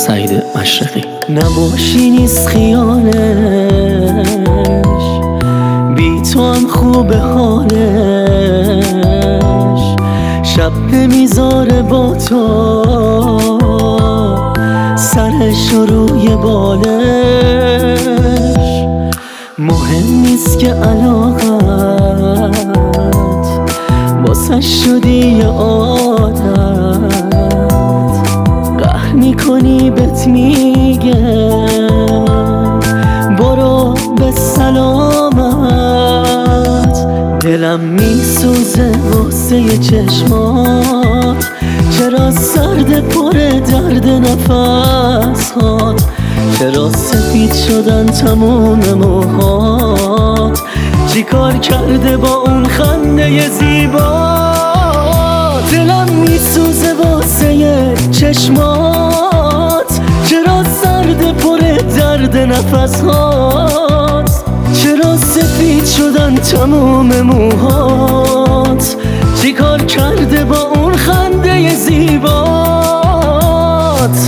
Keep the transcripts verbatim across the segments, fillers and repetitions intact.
سعید مشرقی. نباشی نیست خیالش، بی تو هم خوبه حالش، شب نمیذاره با تو سرش روی بالش. مهم نیست که علاقت واسه شدی یه عادت، قهر میکنی بهت میگه برو به سلامت. دلم میسوزه واسه چشمات، چرا سرد پر درد نفس هات، چرا سفید شدن تموم موهات، چی کار کرده با اون خنده زیبا. دلم میسوزه واسه چشمات، چرا سرد پر درد نفس هات، چرا سفید شدن تموم موهات، چی کار کرده با اون خنده زیبات.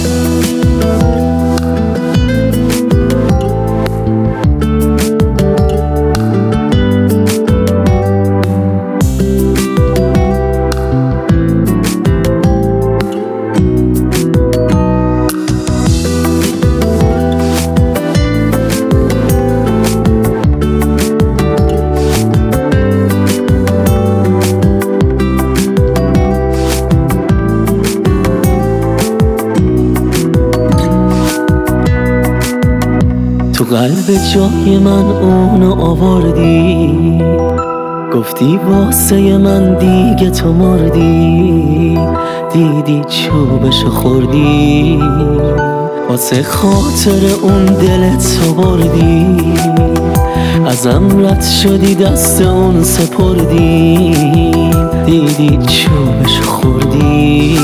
تو قلب جای من اونو آوردی، گفتی واسه من دیگه تو مردی، دیدی چوبشو خوردی، واسه خاطر اون دلت تو بردی، ازم رد شدی دست اون سپردی، دیدی چوبشو خوردی.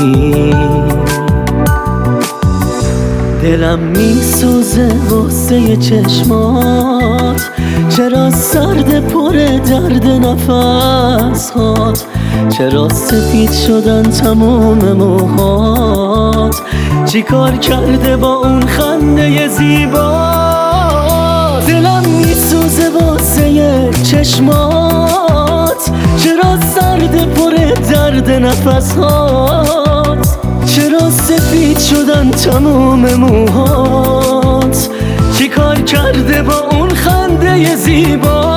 دلم میسوزه واسه چشمات، چرا سرد پر درد نفس هات، چرا سفید شدن تموم موهات، چی کار کرده با اون خنده زیبا. دلم میسوزه واسه چشمات، چرا سرد پر درد نفس هات، چرا سفید شدن تموم موهات، چی کار کرده با اون خنده زیبا.